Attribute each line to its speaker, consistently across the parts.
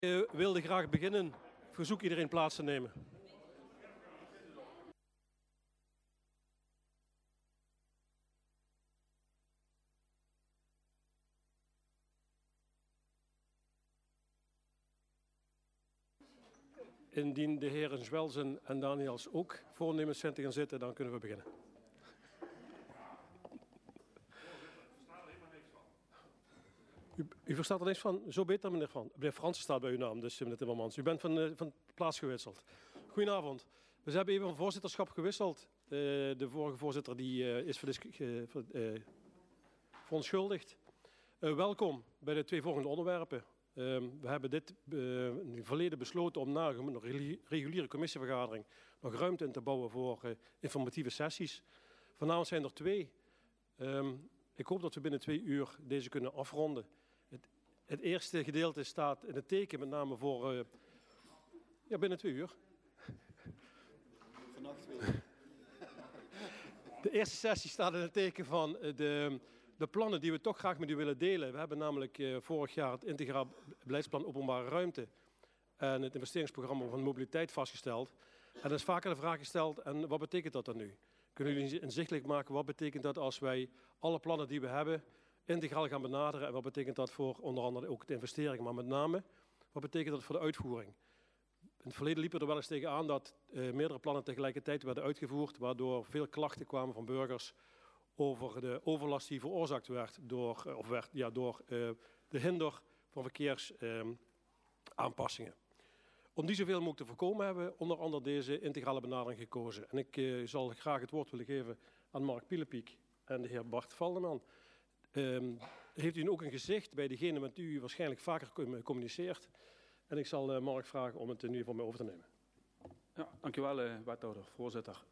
Speaker 1: Ik wilde graag beginnen. Ik verzoek iedereen plaats te nemen. Indien de heren Zwelzen en Daniels ook voornemens zijn te gaan zitten, dan kunnen we beginnen. U verstaat er niks van? Zo beter, meneer Van. Meneer Fransen staat bij uw naam, dus meneer Timmermans. U bent van plaats gewisseld. Goedenavond. We hebben even van voorzitterschap gewisseld. De vorige voorzitter die is verontschuldigd. Welkom bij de 2 volgende onderwerpen. We hebben dit in het verleden besloten om na een reguliere commissievergadering nog ruimte in te bouwen voor informatieve sessies. Vanavond zijn er 2. Ik hoop dat we binnen 2 uur deze kunnen afronden. Het eerste gedeelte staat in het teken met name voor... binnen 2 uur.
Speaker 2: Vannacht 2 uur.
Speaker 1: De eerste sessie staat in het teken van de plannen die we toch graag met u willen delen. We hebben namelijk vorig jaar het integraal beleidsplan openbare ruimte en het investeringsprogramma van mobiliteit vastgesteld. En er is vaker de vraag gesteld, en wat betekent dat dan nu? Kunnen jullie inzichtelijk maken, wat betekent dat als wij alle plannen die we hebben integraal gaan benaderen? En wat betekent dat voor onder andere ook de investeringen, maar met name, wat betekent dat voor de uitvoering? In het verleden liepen er wel eens tegenaan dat meerdere plannen tegelijkertijd werden uitgevoerd, waardoor veel klachten kwamen van burgers over de overlast die veroorzaakt werd door de hinder van verkeersaanpassingen. Om die zoveel mogelijk te voorkomen hebben we onder andere deze integrale benadering gekozen. En ik zal graag het woord willen geven aan Mark Pielepiek en de heer Bart Valdeman. Heeft u ook een gezicht bij degene met wie u waarschijnlijk vaker communiceert? En ik zal Mark vragen om het nu van mij over te nemen.
Speaker 3: Ja, dankjewel, wethouder, voorzitter.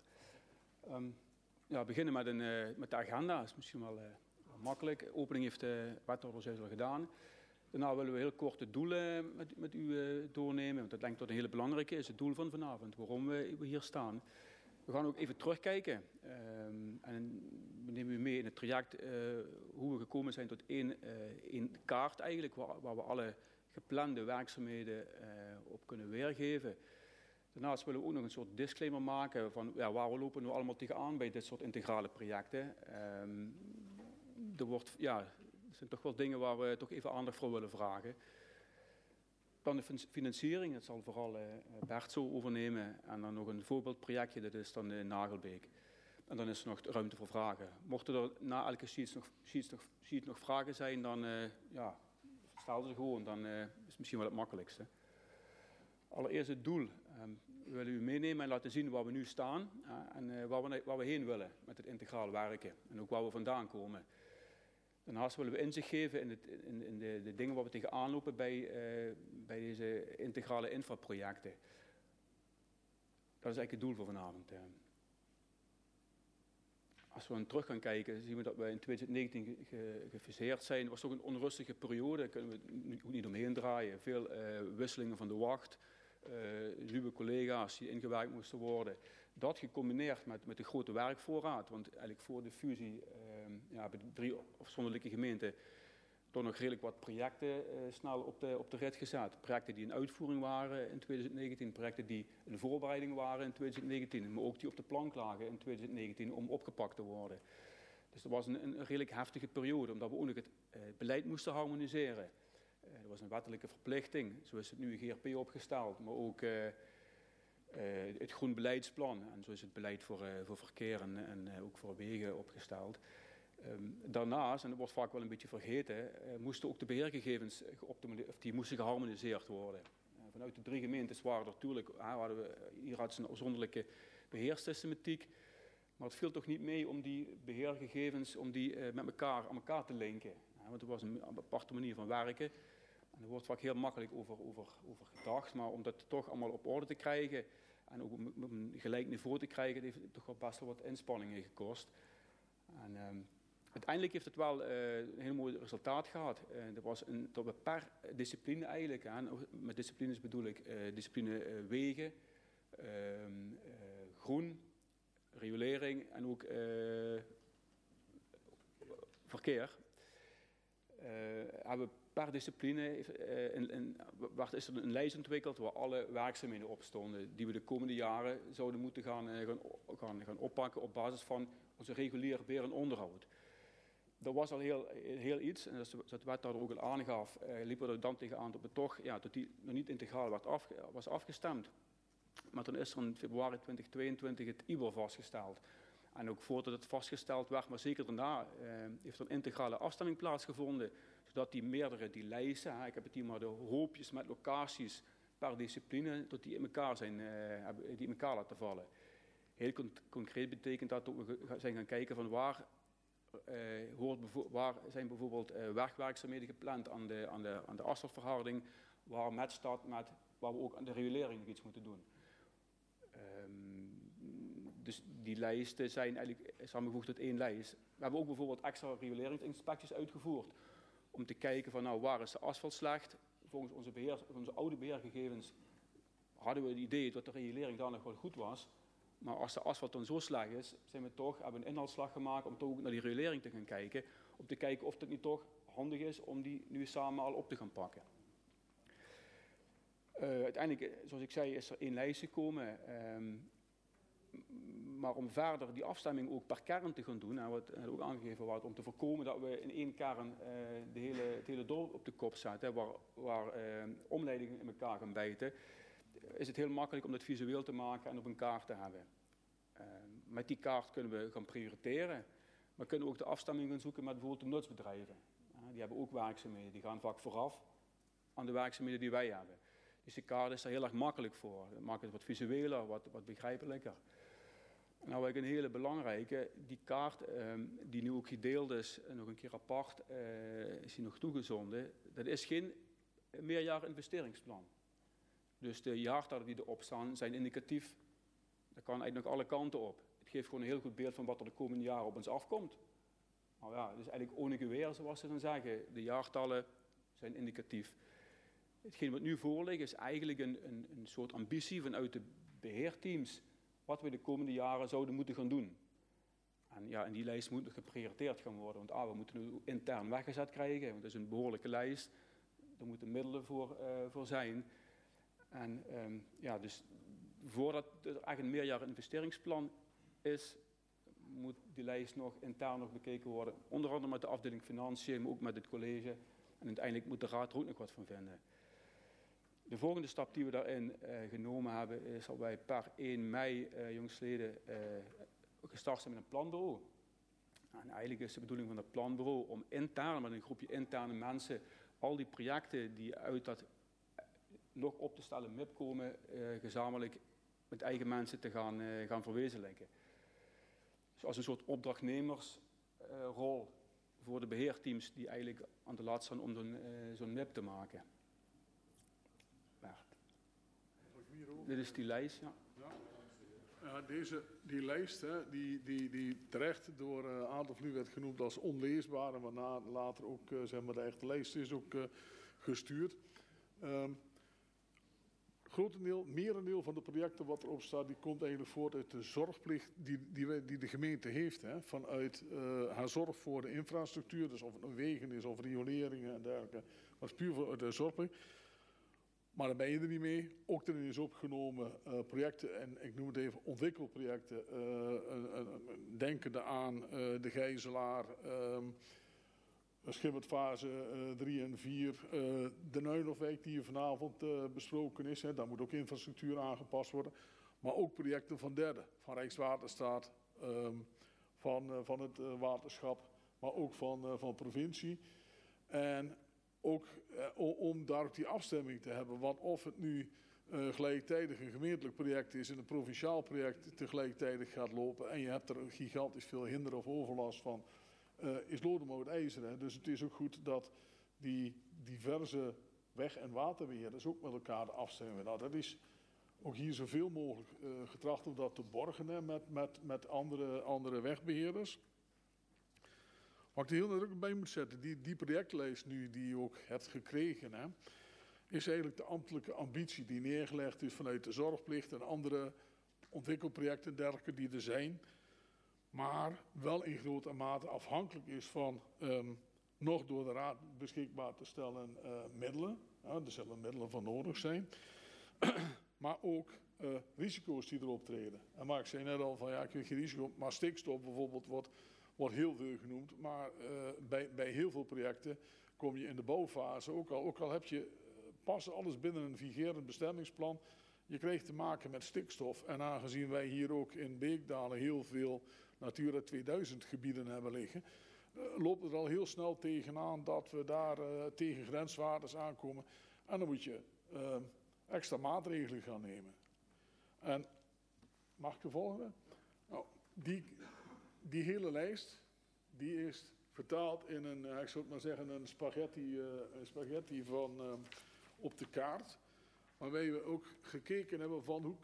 Speaker 3: We beginnen met de agenda. Dat is misschien wel makkelijk. De opening heeft de wethouder zelfs al gedaan. Daarna willen we heel kort het doel met u doornemen. Want dat denk ik dat een hele belangrijke is. Het doel van vanavond, waarom we hier staan. We gaan ook even terugkijken. En we nemen u mee in het traject hoe we gekomen zijn tot één kaart eigenlijk. Waar we alle geplande werkzaamheden op kunnen weergeven. Daarnaast willen we ook nog een soort disclaimer maken van waar we lopen nu allemaal tegenaan bij dit soort integrale projecten. Er zijn toch wel dingen waar we toch even aandacht voor willen vragen. Dan de financiering, dat zal vooral Bert zo overnemen. En dan nog een voorbeeldprojectje, dat is dan Nagelbeek. En dan is er nog ruimte voor vragen. Mochten er na elke sheet nog vragen zijn, dan stel ze gewoon. Dan is het misschien wel het makkelijkste. Allereerst het doel. We willen u meenemen en laten zien waar we nu staan en waar we heen willen met het integraal werken. En ook waar we vandaan komen. Daarnaast willen we inzicht geven in de dingen waar we tegenaan lopen bij deze integrale infraprojecten. Dat is eigenlijk het doel voor vanavond. Als we dan terug gaan kijken, zien we dat we in 2019 gefuseerd zijn. Het was toch een onrustige periode, daar kunnen we ook niet omheen draaien. Veel wisselingen van de wacht, nieuwe collega's die ingewerkt moesten worden. Dat gecombineerd met de grote werkvoorraad, want eigenlijk voor de fusie hebben de 3 afzonderlijke gemeenten toch nog redelijk wat projecten snel op de rit gezet. Projecten die in uitvoering waren in 2019, projecten die in voorbereiding waren in 2019, maar ook die op de plank lagen in 2019 om opgepakt te worden. Dus dat was een redelijk heftige periode, omdat we ook nog het beleid moesten harmoniseren. Er was een wettelijke verplichting, zo is het nu GRP opgesteld, maar ook het groen beleidsplan en zo is het beleid voor verkeer en ook voor wegen opgesteld. Daarnaast, en dat wordt vaak wel een beetje vergeten, moesten ook de beheergegevens moesten geharmoniseerd worden. Vanuit de 3 gemeentes waren er natuurlijk, hier had ze een afzonderlijke beheerssystematiek, maar het viel toch niet mee om die beheergegevens met aan elkaar te linken. Want het was een aparte manier van werken. En er wordt vaak heel makkelijk over gedacht, maar om dat toch allemaal op orde te krijgen en ook op een gelijk niveau te krijgen, heeft het toch wel best wel wat inspanningen gekost. En uiteindelijk heeft het wel een heel mooi resultaat gehad. Dat we per discipline eigenlijk, met disciplines bedoel ik discipline wegen, groen, riolering en ook verkeer, hebben we per discipline is er een lijst ontwikkeld waar alle werkzaamheden op stonden die we de komende jaren zouden moeten gaan oppakken op basis van onze reguliere beheer en onderhoud. Dat was al heel iets, en zoals de wethouder ook al aangaf, liepen we er dan tegenaan dat die nog niet integraal was afgestemd. Maar toen is er in februari 2022 het IBOR vastgesteld. En ook voordat het vastgesteld werd, maar zeker daarna, heeft er een integrale afstemming plaatsgevonden. Zodat die lijsten, ik heb het hier maar de hoopjes met locaties per discipline, dat die in elkaar laten vallen. Heel concreet betekent dat we zijn gaan kijken van waar zijn bijvoorbeeld wegwerkzaamheden gepland aan de asfaltverharding, waar we ook aan de riolering nog iets moeten doen. Dus die lijsten zijn eigenlijk samengevoegd tot één lijst. We hebben ook bijvoorbeeld extra rioleringsinspecties uitgevoerd om te kijken van waar is de asfalt slecht. Volgens onze oude beheergegevens hadden we het idee dat de riolering daar nog wel goed was. Maar als de asfalt dan zo slecht is, hebben we een inhaalslag gemaakt om toch ook naar die riolering te gaan kijken. Om te kijken of het niet toch handig is om die nu samen al op te gaan pakken. Uiteindelijk, zoals ik zei, is er één lijst gekomen. Maar om verder die afstemming ook per kern te gaan doen, en wat ook aangegeven wordt, om te voorkomen dat we in één kern het hele dorp op de kop zetten, waar omleidingen in elkaar gaan bijten, is het heel makkelijk om dat visueel te maken en op een kaart te hebben. Met die kaart kunnen we gaan prioriteren, maar kunnen we ook de afstemming gaan zoeken met bijvoorbeeld de nutsbedrijven. Die hebben ook werkzaamheden, die gaan vaak vooraf aan de werkzaamheden die wij hebben. Dus die kaart is daar heel erg makkelijk voor. Dat maakt het wat visueler, wat begrijpelijker. Nou, een hele belangrijke, die kaart die nu ook gedeeld is, en nog een keer apart is die nog toegezonden, dat is geen meerjarig investeringsplan. Dus de jaartallen die erop staan zijn indicatief. Dat kan eigenlijk nog alle kanten op. Het geeft gewoon een heel goed beeld van wat er de komende jaren op ons afkomt. Maar ja, het is eigenlijk ohne geweer, zoals ze dan zeggen. De jaartallen zijn indicatief. Hetgeen wat nu voor ligt is eigenlijk een soort ambitie vanuit de beheerteams wat we de komende jaren zouden moeten gaan doen. En die lijst moet nog geprioriteerd gaan worden. Want we moeten nu intern weggezet krijgen, want dat is een behoorlijke lijst. Daar moeten middelen voor zijn. En dus voordat er echt een meerjarig investeringsplan is, moet die lijst nog intern bekeken worden. Onder andere met de afdeling financiën, maar ook met het college. En uiteindelijk moet de raad er ook nog wat van vinden. De volgende stap die we daarin genomen hebben, is dat wij per 1 mei jongstleden gestart zijn met een planbureau. En eigenlijk is de bedoeling van dat planbureau om intern, met een groepje interne mensen, al die projecten die uit dat nog op te stellen MIP komen, gezamenlijk met eigen mensen te gaan verwezenlijken. Dus als een soort opdrachtnemersrol voor de beheerteams die eigenlijk aan de lat staan om zo'n MIP te maken. Dit is die lijst, ja.
Speaker 2: Die lijst, hè, die terecht door een aantal van u werd genoemd als onleesbaar, en waarna later ook de echte lijst is ook gestuurd. Merendeel van de projecten wat erop staat, die komt eigenlijk voort uit de zorgplicht die de gemeente heeft. Hè, vanuit haar zorg voor de infrastructuur, dus of het een wegen is of rioleringen en dergelijke. Maar het is puur vanuit de zorgplicht. Maar daar ben je er niet mee. Ook erin is opgenomen projecten, en ik noem het even ontwikkelprojecten. Denkende aan de Gijzelaar, Schimmertfase 3 en 4. De Nuinhofwijk die hier vanavond besproken is. Hè, daar moet ook infrastructuur aangepast worden. Maar ook projecten van derde. Van Rijkswaterstaat, van het waterschap, maar ook van provincie. En ook om daar ook die afstemming te hebben. Want of het nu gelijktijdig een gemeentelijk project is en een provinciaal project tegelijkertijd gaat lopen, en je hebt er gigantisch veel hinder of overlast van, is lodemoot ijzer. Hè? Dus het is ook goed dat die diverse weg- en waterbeheerders ook met elkaar de afstemming. Nou, dat is ook hier zoveel mogelijk getracht om dat te borgen, hè, met andere wegbeheerders. Wat ik er heel nadrukkelijk bij moet zetten, die projectlijst nu die je ook hebt gekregen, hè, is eigenlijk de ambtelijke ambitie die neergelegd is vanuit de zorgplicht en andere ontwikkelprojecten en dergelijke die er zijn, maar wel in grote mate afhankelijk is van nog door de raad beschikbaar te stellen middelen. Er zullen middelen voor nodig zijn. Maar ook risico's die erop treden. En Mark zei net al van ja, ik weet geen risico. Maar stikstof bijvoorbeeld wordt heel veel genoemd. Maar bij heel veel projecten kom je in de bouwfase, ook al heb je pas alles binnen een vigerend bestemmingsplan. Je krijgt te maken met stikstof. En aangezien wij hier ook in Beekdalen heel veel Natura 2000 gebieden hebben liggen, loopt het al heel snel tegenaan dat we daar tegen grenswaardes aankomen. En dan moet je extra maatregelen gaan nemen. En mag ik de volgende? Nou, die hele lijst, die is vertaald in een, ik zou het maar zeggen, een spaghetti van op de kaart. Waarbij we ook gekeken hebben van hoe...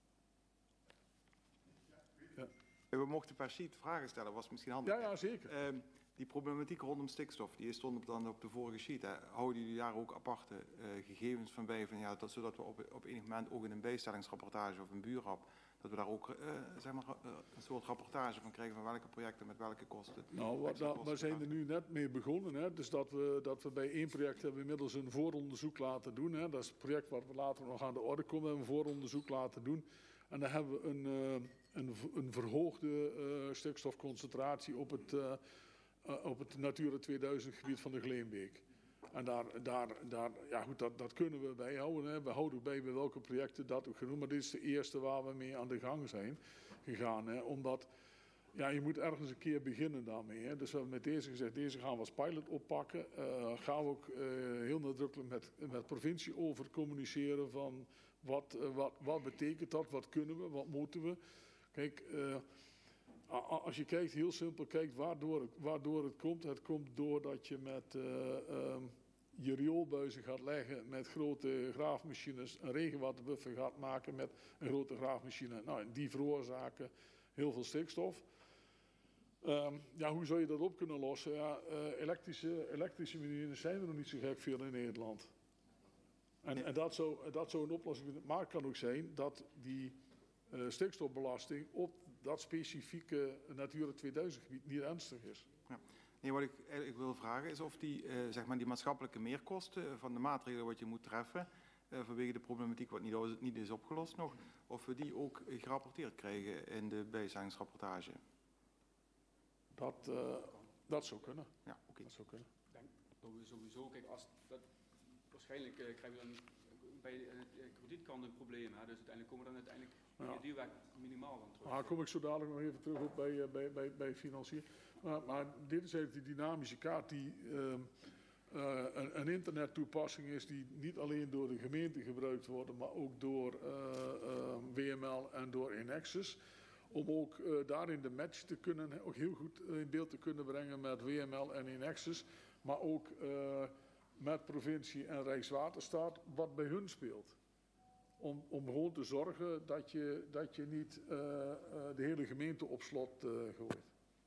Speaker 4: Ja. We mochten per sheet vragen stellen, was misschien handig.
Speaker 2: Ja, zeker.
Speaker 4: Die problematiek rondom stikstof, die stond dan op de vorige sheet. Hè. Houden jullie daar ook aparte gegevens van bij? Van, ja, zodat we op enig moment ook in een bijstellingsrapportage of een buurrap, dat we daar ook zeg maar, een soort rapportage van krijgen van welke projecten met welke kosten.
Speaker 2: Nou, we zijn er nu net mee begonnen. Hè. Dus dat we bij één project hebben inmiddels een vooronderzoek laten doen. Hè. Dat is het project wat we later nog aan de orde komen. We hebben een vooronderzoek laten doen. En dan hebben we een verhoogde stikstofconcentratie op het Natura 2000 gebied van de Gleenbeek. En ja goed, dat kunnen we bijhouden. Hè. We houden ook bij welke projecten dat ook genoemd. Maar dit is de eerste waar we mee aan de gang zijn gegaan. Hè. Omdat, ja, je moet ergens een keer beginnen daarmee. Hè. Dus we hebben met deze gezegd, deze gaan we als pilot oppakken. Gaan we ook heel nadrukkelijk met provincie over communiceren van wat betekent dat, wat kunnen we, wat moeten we. Kijk, als je kijkt, heel simpel kijkt waardoor het komt. Het komt doordat je met je rioolbuizen gaat leggen met grote graafmachines, een regenwaterbuffer gaat maken met een grote graafmachine. Nou, die veroorzaken heel veel stikstof. Ja, hoe zou je dat op kunnen lossen? Ja, elektrische machines zijn er nog niet zo gek veel in Nederland. En dat zou een oplossing zijn. Maar het kan ook zijn dat die stikstofbelasting op dat specifieke Natura 2000 gebied niet ernstig is.
Speaker 4: Ja. Nee, wat ik eigenlijk wil vragen is of die, zeg maar die maatschappelijke meerkosten van de maatregelen wat je moet treffen vanwege de problematiek wat niet is opgelost nog, of we die ook gerapporteerd krijgen in de bijstellingsrapportage.
Speaker 2: Dat zou kunnen.
Speaker 4: Ja, oké.
Speaker 2: Dat zou kunnen.
Speaker 3: Ik denk dat we sowieso, kijk, waarschijnlijk krijgen we dan bij de kredietkant een probleem. Hè? Dus uiteindelijk komen we dan die weg minimaal van terug.
Speaker 2: Daar kom ik zo dadelijk nog even terug op bij financiën. Maar dit is even die dynamische kaart die een internettoepassing is die niet alleen door de gemeente gebruikt wordt, maar ook door WML en door Enexis. Om ook daarin de match te kunnen, ook heel goed in beeld te kunnen brengen met WML en Enexis. Maar ook met provincie en Rijkswaterstaat, wat bij hun speelt. Om gewoon te zorgen dat je niet de hele gemeente op slot gooit.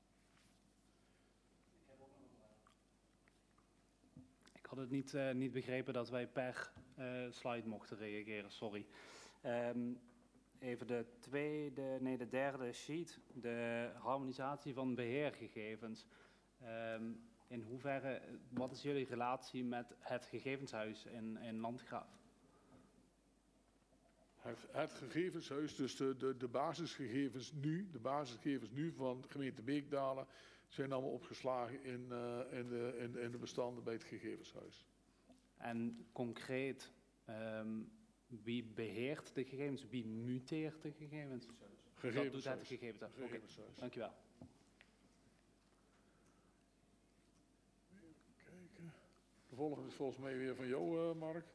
Speaker 5: Ik had het niet begrepen dat wij per slide mochten reageren, sorry. Even de derde sheet, de harmonisatie van beheergegevens. In hoeverre, wat is jullie relatie met het gegevenshuis in Landgraaf?
Speaker 2: Het gegevenshuis, dus de basisgegevens nu van de gemeente Beekdalen zijn allemaal opgeslagen in de bestanden bij het gegevenshuis.
Speaker 5: En concreet, wie beheert de gegevens? Wie muteert de gegevens? Dat doet het gegevenshuis. Oké, dankjewel.
Speaker 2: Even kijken. De volgende is volgens mij weer van jou, Mark.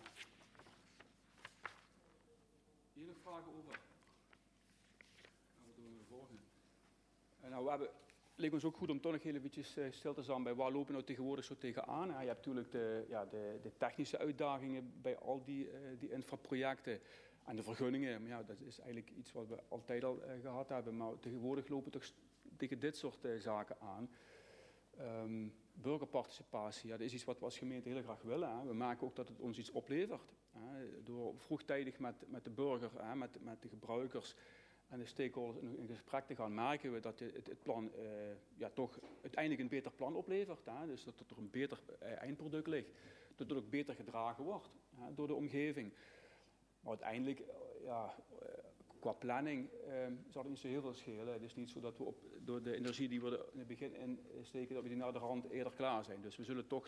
Speaker 3: Hier nog vragen over? Nou, wat doen we de volgende? Nou, leek ons ook goed om toch nog heel eventjes stil te staan bij waar lopen we nou tegenwoordig zo tegenaan. Je hebt natuurlijk de technische uitdagingen bij al die infraprojecten en de vergunningen. Maar ja, dat is eigenlijk iets wat we altijd al gehad hebben. Maar tegenwoordig lopen we toch tegen dit soort zaken aan. Burgerparticipatie, ja, dat is iets wat we als gemeente heel graag willen. Hè. We maken ook dat het ons iets oplevert. Hè. Door vroegtijdig met de burger, met de gebruikers, en de stakeholders in gesprek te gaan, merken we dat het plan toch uiteindelijk een beter plan oplevert. Hè? Dus dat er een beter eindproduct ligt. Dat het ook beter gedragen wordt door de omgeving. Maar uiteindelijk, qua planning zal het niet zo heel veel schelen. Het is niet zo dat we door de energie die we er in het begin in steken, dat we die naar de rand eerder klaar zijn. Dus we zullen toch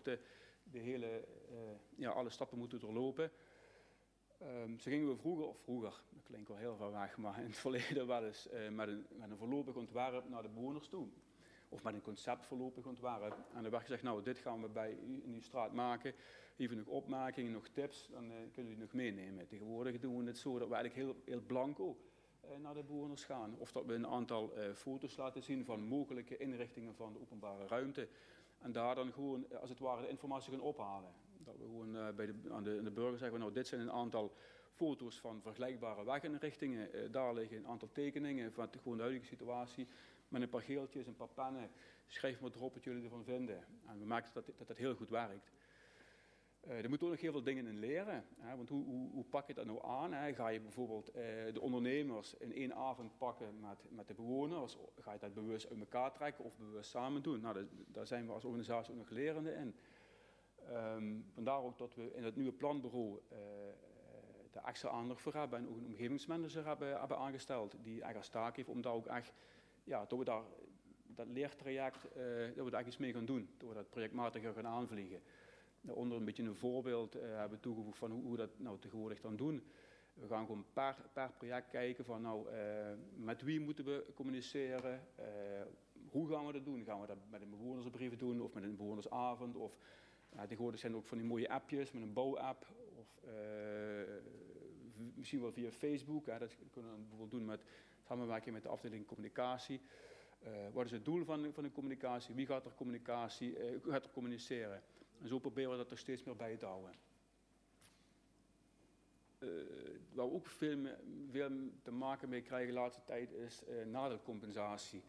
Speaker 3: alle stappen moeten doorlopen. Zo gingen we vroeger, dat klinkt wel heel ver weg, maar in het verleden wel eens met een voorlopig ontwerp naar de bewoners toe. Of met een concept voorlopig ontwerp. En dan werd gezegd, nou, dit gaan we bij u in uw straat maken. Even nog opmerkingen, nog tips, dan kunnen u nog meenemen. Tegenwoordig doen we het zo dat we eigenlijk heel blanco naar de bewoners gaan. Of dat we een aantal foto's laten zien van mogelijke inrichtingen van de openbare ruimte. En daar dan gewoon, als het ware, de informatie gaan ophalen. Dat we gewoon aan de burger zeggen, nou, dit zijn een aantal foto's van vergelijkbare weginrichtingen. Daar liggen een aantal tekeningen van gewoon de huidige situatie. Met een paar geeltjes, een paar pennen. Schrijf maar erop wat jullie ervan vinden. En we merken dat heel goed werkt. Er moeten ook nog heel veel dingen in leren. Hè? Want hoe pak je dat nou aan? Hè? Ga je bijvoorbeeld de ondernemers in één avond pakken met de bewoners? Ga je dat bewust uit elkaar trekken of bewust samen doen? Nou, daar zijn we als organisatie ook nog lerende in. Vandaar ook dat we in het nieuwe planbureau de extra aandacht voor hebben en ook een omgevingsmanager hebben aangesteld die eigenlijk als taak heeft om daar ook echt, dat we daar dat leertraject, dat we daar echt iets mee gaan doen. Dat we dat projectmatiger gaan aanvliegen. Daaronder een beetje een voorbeeld hebben toegevoegd van hoe we dat nou tegenwoordig dan doen. We gaan gewoon per project kijken van met wie moeten we communiceren, hoe gaan we dat doen? Gaan we dat met een bewonersbrief doen of met een bewonersavond? Of tegenwoordig zijn er ook van die mooie appjes met een bouwapp of misschien wel via Facebook. Dat kunnen we bijvoorbeeld doen met samenwerking met de afdeling communicatie. Wat is het doel van de communicatie? Wie gaat er communiceren? En zo proberen we dat er steeds meer bij te houden. Waar we ook veel te maken mee krijgen de laatste tijd is nadelcompensatie.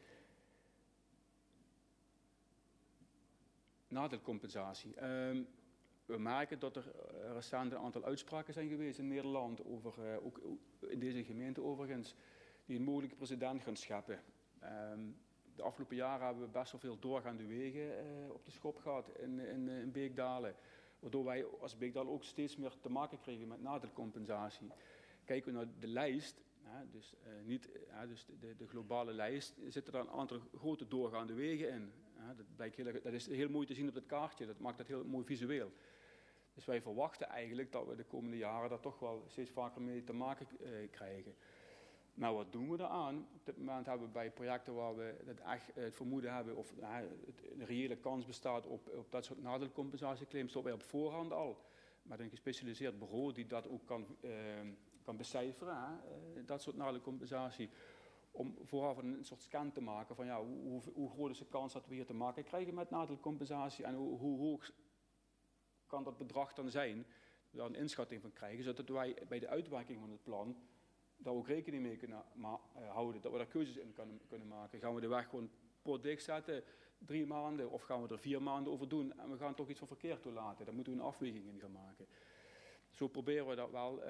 Speaker 3: We merken dat er recent een aantal uitspraken zijn geweest in Nederland, ook in deze gemeente overigens, die een mogelijke precedent gaan scheppen. De afgelopen jaren hebben we best wel veel doorgaande wegen op de schop gehad in Beekdalen. Waardoor wij als Beekdalen ook steeds meer te maken kregen met nadelcompensatie. Kijken we naar de lijst, dus de globale lijst, zitten er een aantal grote doorgaande wegen in. Dat is heel mooi te zien op het kaartje, dat maakt het heel mooi visueel. Dus wij verwachten eigenlijk dat we de komende jaren daar toch wel steeds vaker mee te maken krijgen. Nou, wat doen we daaraan? Op dit moment hebben we bij projecten waar we het vermoeden hebben of een reële kans bestaat op dat soort nadelcompensatieclaims, dat wij op voorhand al met een gespecialiseerd bureau die dat ook kan becijferen, dat soort nadelcompensatie, om vooraf een soort scan te maken van hoe groot is de kans dat we hier te maken krijgen met nadelcompensatie en hoe hoog kan dat bedrag dan zijn, we daar een inschatting van krijgen, zodat wij bij de uitwerking van het plan daar ook rekening mee kunnen houden, dat we daar keuzes in kunnen maken. Gaan we de weg gewoon potdicht zetten, 3 maanden, of gaan we er 4 maanden over doen en we gaan toch iets van verkeer toelaten. Daar moeten we een afweging in gaan maken. Zo proberen we dat wel,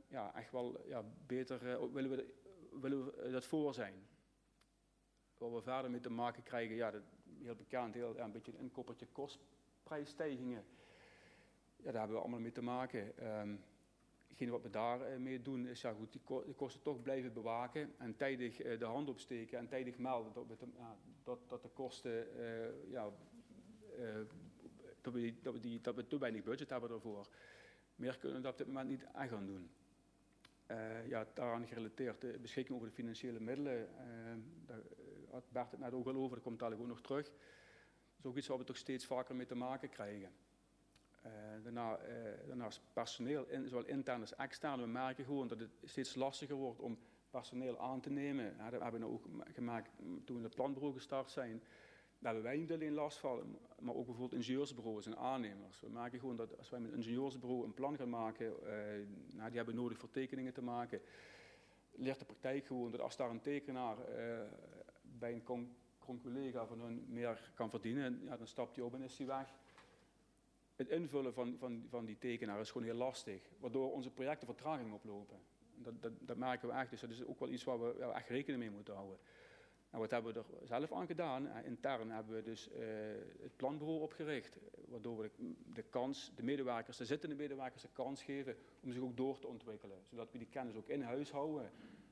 Speaker 3: beter, willen we dat voor zijn. Waar we verder mee te maken krijgen, dat heel bekend, een beetje een koppertje kostprijsstijgingen. Ja, daar hebben we allemaal mee te maken. Hetgene wat we daarmee doen is die kosten toch blijven bewaken en tijdig de hand opsteken en tijdig melden dat de kosten, dat we te weinig budget hebben daarvoor. Meer kunnen we dat op dit moment niet echt gaan doen. Daaraan gerelateerd de beschikking over de financiële middelen, daar had Bert het net ook al over, dat komt dadelijk ook nog terug. Dat is ook iets waar we toch steeds vaker mee te maken krijgen. Daarnaast personeel, zowel intern als extern. We merken gewoon dat het steeds lastiger wordt om personeel aan te nemen. Dat hebben we ook gemaakt toen we het planbureau gestart zijn. Daar hebben wij niet alleen last van, maar ook bijvoorbeeld ingenieursbureaus en aannemers. We merken gewoon dat als wij met een ingenieursbureau een plan gaan maken, die hebben nodig voor tekeningen te maken, leert de praktijk gewoon dat als daar een tekenaar bij een collega van hun meer kan verdienen, dan stapt hij op en is hij weg. Het invullen van die tekenaar is gewoon heel lastig, waardoor onze projecten vertraging oplopen. Dat merken we echt. Dus dat is ook wel iets waar we echt rekening mee moeten houden. Nou, wat hebben we er zelf aan gedaan? Intern hebben we dus het planbureau opgericht, waardoor we de medewerkers, de zittende medewerkers, de kans geven om zich ook door te ontwikkelen. Zodat we die kennis ook in huis houden.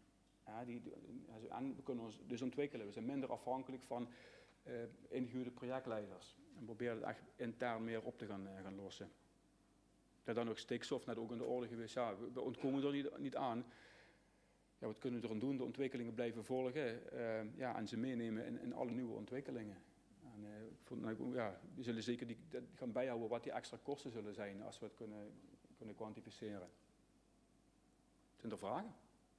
Speaker 3: En we kunnen ons dus ontwikkelen. We zijn minder afhankelijk van ingehuurde projectleiders. En proberen het echt intern meer op te gaan lossen. En dan nog stikstof, net ook in de orde geweest. Ja, we ontkomen er niet aan. Ja, wat kunnen we eraan doen? De ontwikkelingen blijven volgen en ze meenemen in alle nieuwe ontwikkelingen. En, we zullen zeker gaan bijhouden wat die extra kosten zullen zijn als we het kunnen kwantificeren. Zijn er vragen?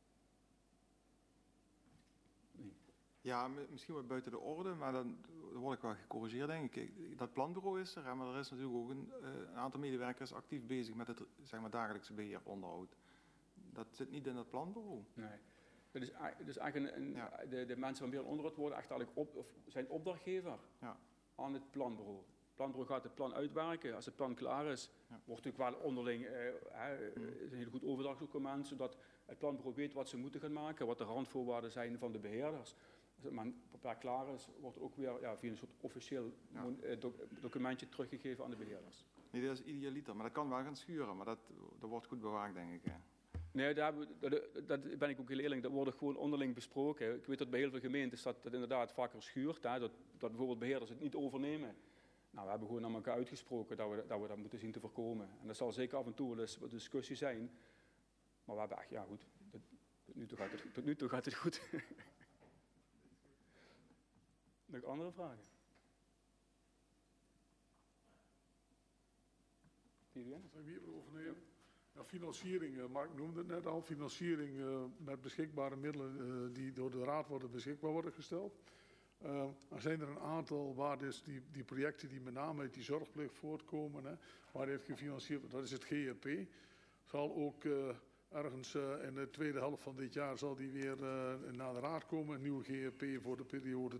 Speaker 3: Nee.
Speaker 4: Ja, misschien wat buiten de orde, maar dan word ik wel gecorrigeerd, denk ik. Dat planbureau is er, maar er is natuurlijk ook een aantal medewerkers actief bezig met het dagelijkse beheer, onderhoud. Dat zit niet in dat planbureau.
Speaker 3: Nee. Dus eigenlijk de mensen van beheer en onderhoud worden echt eigenlijk zijn opdrachtgever aan het planbureau. Het planbureau gaat het plan uitwerken. Als het plan klaar is, wordt natuurlijk wel onderling een heel goed overdrachtsdocument, zodat het planbureau weet wat ze moeten gaan maken, wat de randvoorwaarden zijn van de beheerders. Als het plan klaar is, wordt ook weer via een soort officieel documentje teruggegeven aan de beheerders.
Speaker 4: Nee, dat is idealiter, maar dat kan wel gaan schuren, maar dat wordt goed bewaakt, denk ik. Hè.
Speaker 3: Nee, dat ben ik ook heel eerlijk, dat wordt gewoon onderling besproken. Ik weet dat bij heel veel gemeentes dat inderdaad vaker schuurt, dat bijvoorbeeld beheerders het niet overnemen. Nou, we hebben gewoon aan elkaar uitgesproken dat we dat moeten zien te voorkomen. En dat zal zeker af en toe wel eens wat discussie zijn. Maar we hebben echt, ja goed, tot nu toe gaat het goed. Nog andere vragen?
Speaker 2: Zijn we hier overnemen? Ja, financiering, Mark noemde het net al, financiering met beschikbare middelen die door de Raad beschikbaar worden gesteld. Er zijn er een aantal waar dus die projecten die met name uit die zorgplicht voortkomen, waar dit gefinancierd wordt, dat is het GRP. Zal ook ergens in de tweede helft van dit jaar zal die weer naar de Raad komen, een nieuwe GRP voor de periode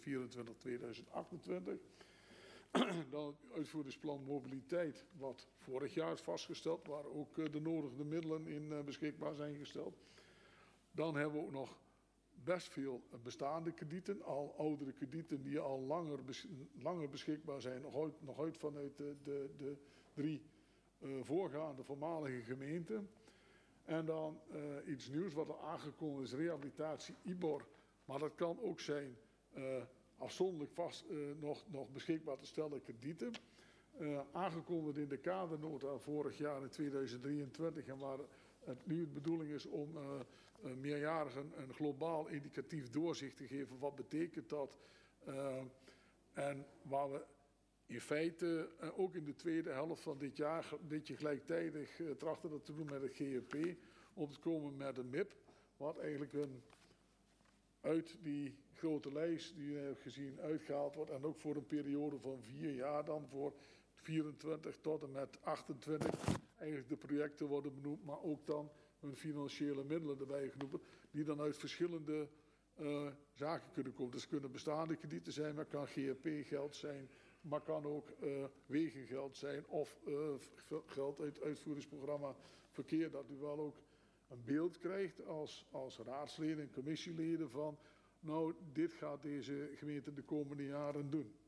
Speaker 2: 2024-2028. Dan het uitvoeringsplan mobiliteit, wat vorig jaar is vastgesteld, waar ook de nodige middelen in beschikbaar zijn gesteld. Dan hebben we ook nog best veel bestaande kredieten, al oudere kredieten die al langer beschikbaar zijn, nog uit vanuit de 3 voorgaande voormalige gemeenten. En dan iets nieuws wat al aangekondigd is, rehabilitatie IBOR, maar dat kan ook zijn afzonderlijk vast nog beschikbaar te stellen kredieten. Aangekondigd in de kadernota vorig jaar in 2023 en waar het nu de bedoeling is om meerjarigen een globaal indicatief doorzicht te geven. Wat betekent dat? En waar we in feite ook in de tweede helft van dit jaar een beetje gelijktijdig trachten dat te doen met het GRP. Om te komen met een MIP, wat eigenlijk uit die grote lijst die je hebt gezien uitgehaald wordt. En ook voor een periode van 4 jaar dan voor 24 tot en met 28. Eigenlijk de projecten worden benoemd, maar ook dan hun financiële middelen erbij genoemd. Die dan uit verschillende zaken kunnen komen. Dus kunnen bestaande kredieten zijn, maar kan GRP-geld zijn. Maar kan ook wegengeld zijn of geld uit het uitvoeringsprogramma verkeer. Dat u wel ook een beeld krijgt als raadsleden en commissieleden van, nou, dit gaat deze gemeente de komende jaren doen.